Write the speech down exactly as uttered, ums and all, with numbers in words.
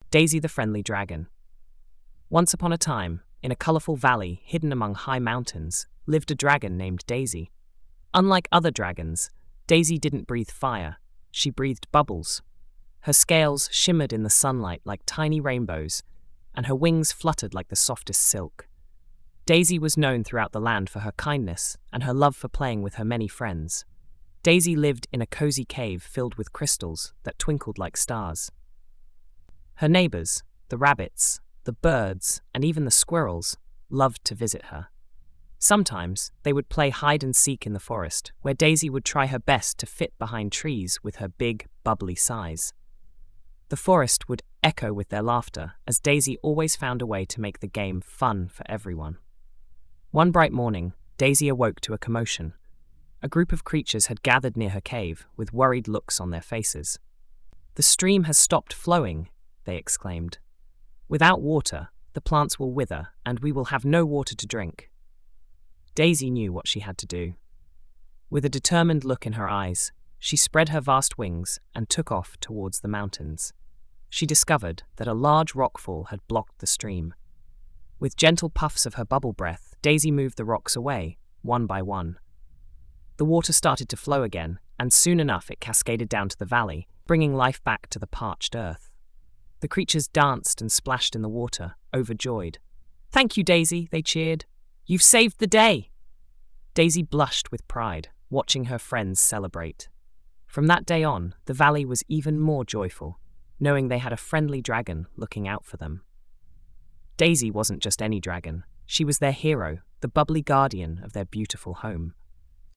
Daisy the Friendly Dragon. Once upon a time, in a colorful valley hidden among high mountains, lived a dragon named Daisy. Unlike other dragons, Daisy didn't breathe fire, she breathed bubbles. Her scales shimmered in the sunlight like tiny rainbows, and her wings fluttered like the softest silk. Daisy was known throughout the land for her kindness and her love for playing with her many friends. Daisy lived in a cozy cave filled with crystals that twinkled like stars. Her neighbors, the rabbits, the birds, and even the squirrels, loved to visit her. Sometimes they would play hide and seek in the forest, where Daisy would try her best to fit behind trees with her big, bubbly size. The forest would echo with their laughter, as Daisy always found a way to make the game fun for everyone. One bright morning, Daisy awoke to a commotion. A group of creatures had gathered near her cave, with worried looks on their faces. "The stream has stopped flowing," they exclaimed. "Without water, the plants will wither, and we will have no water to drink." Daisy knew what she had to do. With a determined look in her eyes, she spread her vast wings and took off towards the mountains. She discovered that a large rockfall had blocked the stream. With gentle puffs of her bubble breath, Daisy moved the rocks away, one by one. The water started to flow again, and soon enough it cascaded down to the valley, bringing life back to the parched earth. The creatures danced and splashed in the water, overjoyed. "Thank you, Daisy," they cheered. "You've saved the day!" Daisy blushed with pride, watching her friends celebrate. From that day on, the valley was even more joyful, knowing they had a friendly dragon looking out for them. Daisy wasn't just any dragon. She was their hero, the bubbly guardian of their beautiful home.